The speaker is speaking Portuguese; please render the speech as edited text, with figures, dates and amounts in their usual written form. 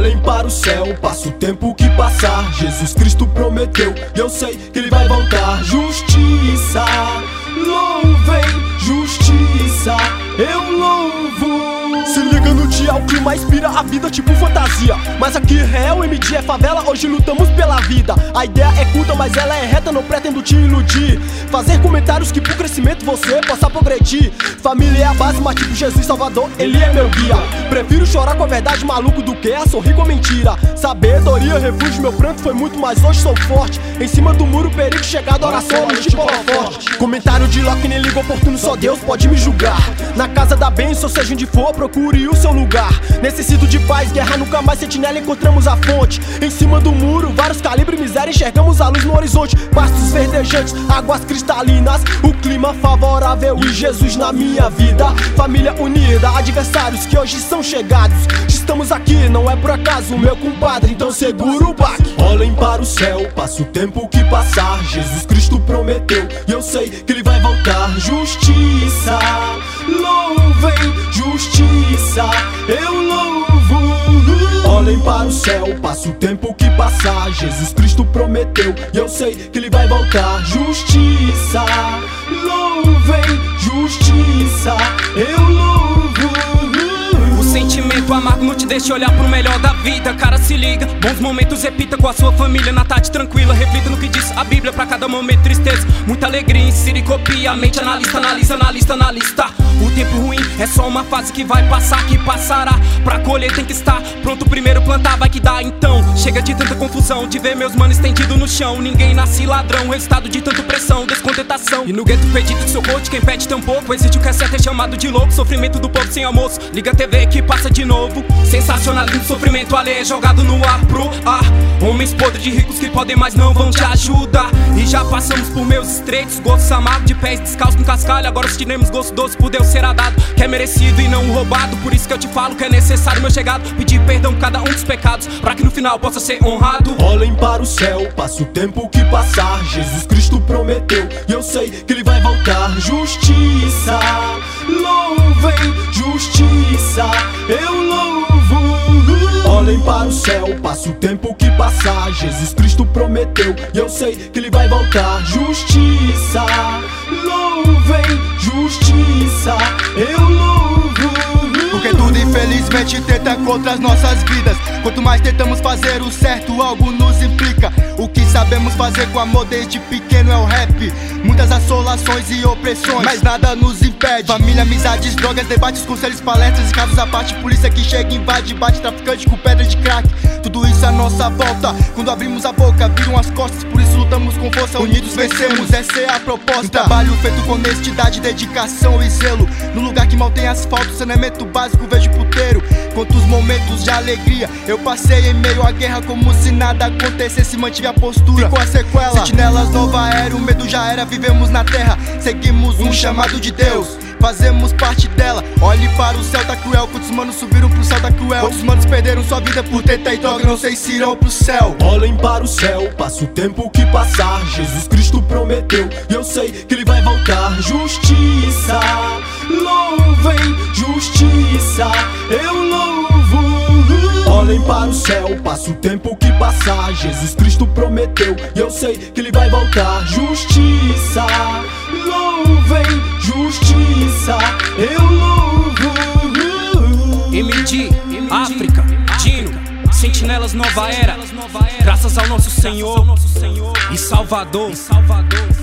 Olhem para o céu, passa o tempo que passar. Jesus Cristo prometeu e eu sei que Ele vai voltar. Justiça, louvem, justiça, eu louvo. Se liga no dia, o clima inspira a vida tipo fantasia. Mas aqui real, MD é favela, hoje lutamos pela vida. A ideia é curta, mas ela é reta, não pretendo te iludir. Fazer comentários que pro crescimento você possa progredir. Família é a base, mas tipo Jesus Salvador, Ele é meu guia. Prefiro chorar com a verdade, maluco, do que a sorrir com a mentira. Sabedoria, refúgio, meu pranto foi muito, mas hoje sou forte. Em cima do muro, perigo chegado, oração, no tipo forte. Comentário de Loki, nem liga oportuno, só Deus pode me julgar. Na casa da bênção, seja onde for, procure o seu lugar. Necessito de paz, guerra nunca mais, sentinela, encontramos a fonte. Em cima do muro, vários calibres, miséria, enxergamos a luz no horizonte. Pastos verdejantes, águas cristalinas, o clima favorável e Jesus na minha vida. Família unida, adversários que hoje são chegados. Estamos aqui, não é por acaso, meu compadre, então segura o baque. Olhem para o céu, passa o tempo que passar. Jesus Cristo prometeu e eu sei que Ele vai voltar. Justiça, louvem, justiça, eu louvo. Olhem para o céu, passa o tempo que passar. Jesus Cristo prometeu e eu sei que Ele vai voltar. Justiça, louvem, justiça, eu louvo. O sentimento amargo não te deixa olhar pro melhor da vida. Cara, se liga, bons momentos repita com a sua família. Na tarde tranquila, reflita no que diz a Bíblia. Pra cada momento tristeza, muita alegria, insira e copia. A mente analisa, analista. O tempo ruim é só uma fase que vai passar, que passará. Pra colher tem que estar pronto, primeiro plantar, vai que dá. Então, chega de tanta confusão, de ver meus manos estendidos no chão. Ninguém nasce ladrão, resultado de tanta pressão, descontentação. E no gueto pedido de socorro de quem pede tão pouco. Existe o que é certo, é chamado de louco. Sofrimento do povo sem almoço, liga a TV que passa de novo. Sensacionalismo, sofrimento alheio jogado no ar pro ar. Homens podres de ricos que podem, mas não vão te ajudar. E já passamos por meus estreitos, gostos amargos de pés descalços com cascalho. Agora se teremos gosto doce por Deus será dado, que é merecido e não roubado. Por isso que eu te falo que é necessário meu chegado, pedir perdão por cada um dos pecados, pra que no final possa ser honrado. Olhem para o céu, passa o tempo que passar. Jesus Cristo prometeu e eu sei que Ele vai voltar. Justiça, louvem, justiça, eu louvo. Olhem para o céu, passa o tempo que passar. Jesus Cristo prometeu e eu sei que Ele vai voltar. Justiça, louvem, justiça, eu louvo. Porque tudo infelizmente tenta contra as nossas vidas. Quanto mais tentamos fazer o certo, algo nos implica. O que sabemos fazer com amor desde pequeno é o rap. Muitas assolações e opressões, mas nada nos impede. Família, amizades, drogas, debates, conselhos, palestras e casos à parte. Polícia que chega, invade, bate traficante com pedra de crack. Tudo isso à nossa volta. Quando abrimos a boca, viram as costas. Por isso lutamos com força, unidos vencemos. Essa é a proposta. Um trabalho feito com honestidade, dedicação e zelo. No lugar que mal tem asfalto, saneamento básico, vejo puteiro. Quantos momentos de alegria eu passei em meio à guerra, como se nada acontecesse, mantive a postura. Ficou a sequela, sentinelas, nova era, o medo já era. Vivemos na terra, seguimos um chamado de Deus, fazemos parte dela. Olhe para o céu, tá cruel. Quantos manos subiram pro céu, tá cruel. Quantos manos perderam sua vida por treta e droga, não sei se irão pro céu. Olhem para o céu, passa o tempo que passar. Jesus Cristo prometeu e eu sei que Ele vai voltar. Justiça, louvem, justiça, eu louvo. Olhem para o céu, passa o tempo que passar. Jesus Cristo prometeu e eu sei que Ele vai voltar. Justiça, louvem, justiça, eu louvo. MD, África, Dino, Sentinelas Nova Era, graças ao nosso Senhor e Salvador.